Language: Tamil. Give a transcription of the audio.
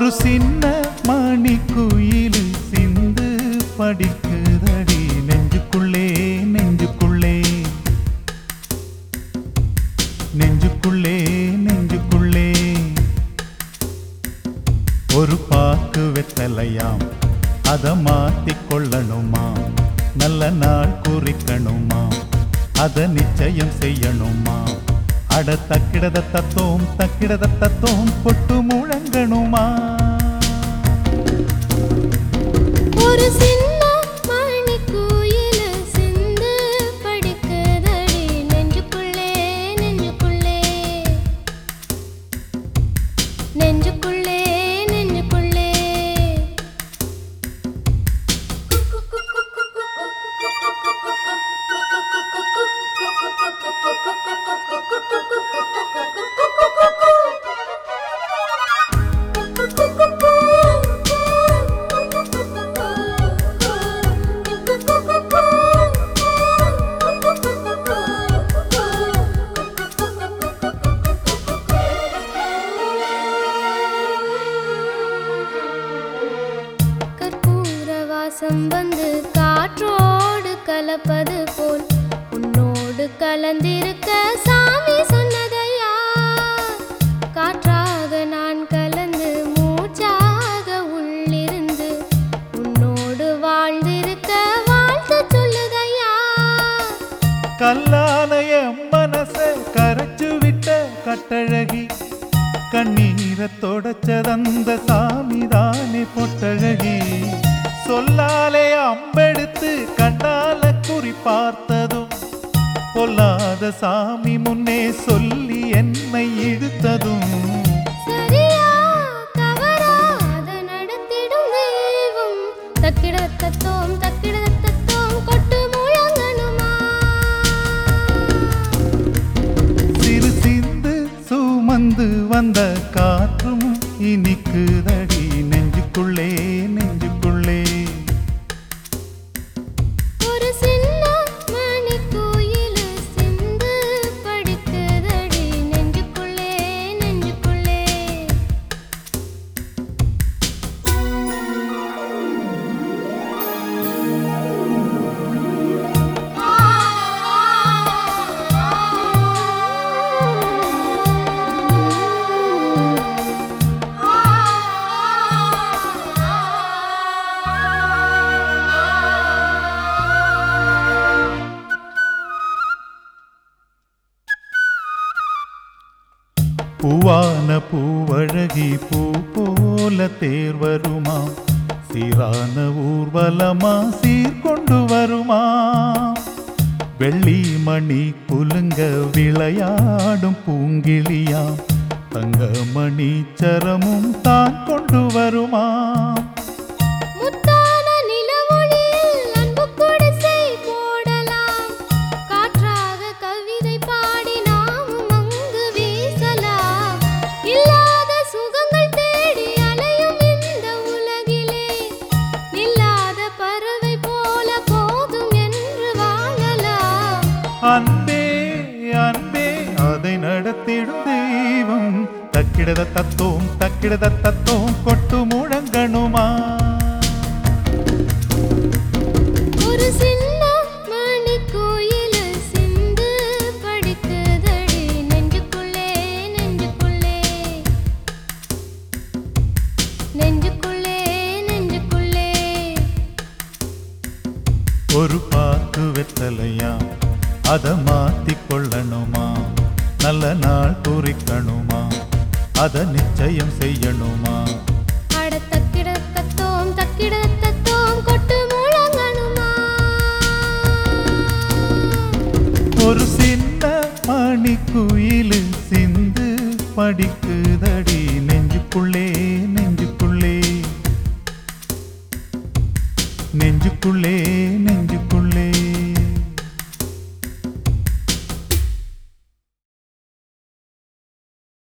ஒரு சின்ன மணிக்குயில் சிந்து படிக்குதடி நெஞ்சுக்குள்ளே நெஞ்சுக்குள்ளே நெஞ்சுக்குள்ளே நெஞ்சுக்குள்ளே ஒரு பாக்கு வெத்தலையாம் அத மாத்திக்கொள்ளணுமா நல்ல நாள் குறிக்கணுமா அத நிச்சயம் செய்யணுமா அட தக்கிடத தத்தோம் பொட்டு முழங்கணுமா ஒரு சின்ன மணிக்குயில் சிந்து படிக்குதடி நெஞ்சுக்குள்ளே நெஞ்சுக்குள்ளே நெஞ்சுக்குள்ளே நெஞ்சுக்குள்ளே வாசம் வந்து காற்றோடு கலப்பது போல் உன்னோடு கலந்திருக்க சாமி சொன்னதையா காற்றாக நான் கலந்து மூச்சாக உள்ளிருந்து உன்னோடு வாழ்ந்திருக்க வாழ்த்து சொல்லுதையா கல்லாலய மனச கரைச்சு விட்ட கட்டழகி கண்ணீரை தொடச்சதந்த சாமிதானே பொட்டழகி சொல்லாலே அம்பெடுத்து கண்ணால குறி பார்த்ததும் பொல்லாத சாமி முன்னே சொல்லி என்னை இழுத்ததும் சரியா தவறா அத நடத்திடும் தெய்வம் தக்கிடத்தத்தோம் கொட்டு முழங்கணுமா சிறு சிந்து சுமந்து வந்த காற்றும் இனிக்குதடி நெஞ்சுக்குள்ளே நெஞ்சுக்குள்ளே ஒரு சின்ன மணிக்குயில் சிந்து படிக்குதடி நெஞ்சுக்குள்ளே நெஞ்சுக்குள்ளே பூவான பூவழகி பூ போல தேர் வருமா சீரான ஊர்வலமா சீர்கொண்டு வருமா வெள்ளி மணி குலுங்க விளையாடும் பூங்கிளியா தங்கமணி சரமும் தான் கொண்டு வருமா முத்தான நிலவொளியில் அன்பு குடிசை போடலாம் காற்றாக கவிதை பாடி நாமும் அங்கு வீசலாம் இல்லாத சுகங்கள் தேடி அலையும் இந்த உலகிலே நில்லாத பறவை போல போதும் என்று வாழலாம் அன்பே அன்பே அதை நடத்திடும் தெய்வம் தக்கிடத தத்தோம் கொட்டு முழங்கணுமா ஒரு சின்ன மணிக்குயில் சிந்து படிக்குதடி நெஞ்சுக்குள்ளே நெஞ்சுக்குள்ளே நெஞ்சுக்குள்ளே நெஞ்சுக்குள்ளே ஒரு பாக்கு வெத்தலையா அத மாத்திக்கொள்ளணுமா நல்ல நாள் குறிக்கணுமா அத நிச்சயம் செய்யணுமா அட தக்கிடத்தத்தோம் கொட்டு முழங்கணுமா ஒரு சின்ன மணிக்குயில் சிந்து படிக்குதடி நெஞ்சுக்குள்ளே நெஞ்சுக்குள்ளே நெஞ்சுக்குள்ளே நெஞ்சுக்குள்ளே